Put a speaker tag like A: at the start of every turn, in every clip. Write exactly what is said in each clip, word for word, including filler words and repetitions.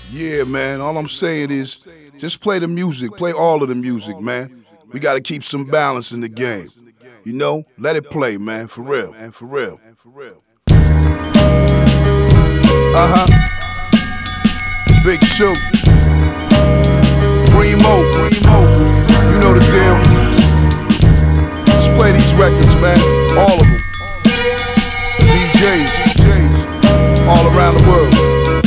A: Yeah, man, all I'm saying is just play the music, play all of the music, man. We gotta keep some balance in the game. You know, let it play, man, for real, man, for real. Uh-huh. Big Shoot. Primo, Primo. You know the deal. Just play these records, man, all of them. D Js, D Js, all around the world.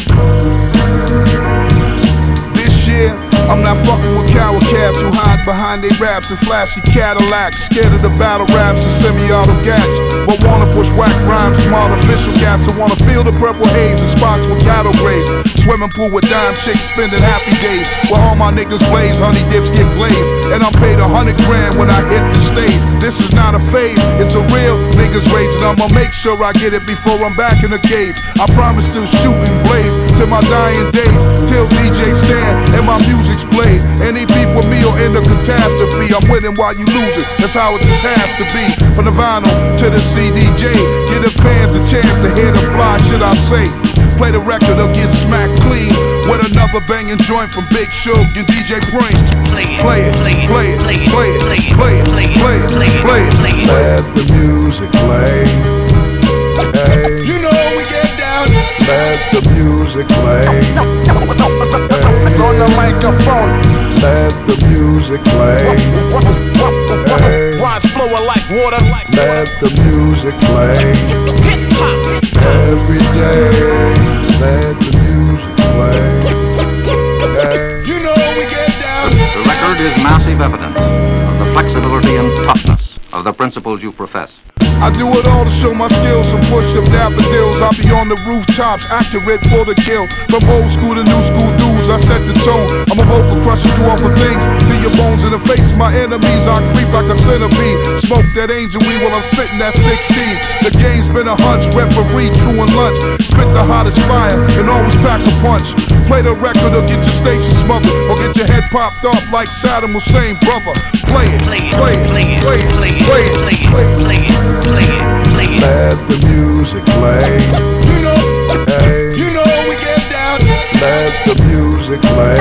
A: This year, I'm not fucking with coward cabs who hide behind their raps and flashy Cadillacs, scared of the battle raps and semi-auto gats, but wanna push whack rhymes from artificial cats who wanna feel the purple haze and spots with cattle graze. Swimming pool with dime chicks spending happy days, where all my niggas blaze, honey dips get glazed, and I'm paid a hundred grand when I hit the stage. This is not a phase, it's a real niggas rage, and I'ma make sure I get it before I'm back in the cage. I promise to shoot and blaze till my dying days, till D J stand and my music's played. Any beef with me or in the catastrophe, I'm winning while you losing. That's how it just has to be. From the vinyl to the C D J, give the fans a chance to hear the fly shit I say. Play the record or get smacked clean with another banging joint from Big Shook and D J Preem. Play it, play it, play it, play it, play it, play it, play it, play it, play it.
B: Let the music play. Hey,
A: you know we get down.
B: let the music play. Hey,
A: On the microphone,
B: let the music play. Hey,
A: rhymes flowing like water.
B: let the music play.
A: Hip hop.
B: Every day, let the music play. Hey,
A: You know we get down.
C: The record is massive evidence of the flexibility and toughness of the principles you profess.
A: I do it all to show my skills and push up daffodils. I be on the rooftops, accurate for the kill. From old school to new school dudes, I set the tone. I'm a vocal crusher, do awful things to your bones in the face. My enemies, I creep like a centipede. Smoke that angel weed while I'm spitting that sixteen. The game's been a hunch, referee, true and lunch. Spit the hottest fire and always pack a punch. Play the record or get your station smothered, or get your head popped off like Saddam Hussein, brother. Play it, play it, play it, play it, play it, play it, play it, play it, play it. Play it, play it.
B: let the music play.
A: You know,
B: Hey,
A: you know we get down.
B: let the music play.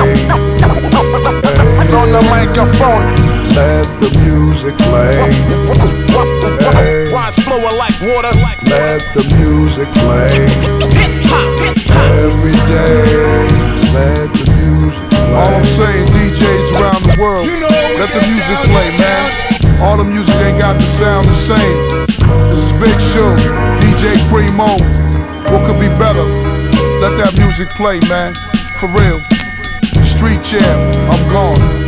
B: Hey,
A: On the microphone,
B: let the music play. Hey,
A: rhymes flowing like water.
B: let the music play.
A: Hip hop, hip hop.
B: Every day, let the music play.
A: All I'm saying, D Js around the world, let the music play, man. All the music ain't got to sound the same. This is Big Shook, D J Primo. What could be better? Let that music play, man. For real. Street Champ, I'm gone.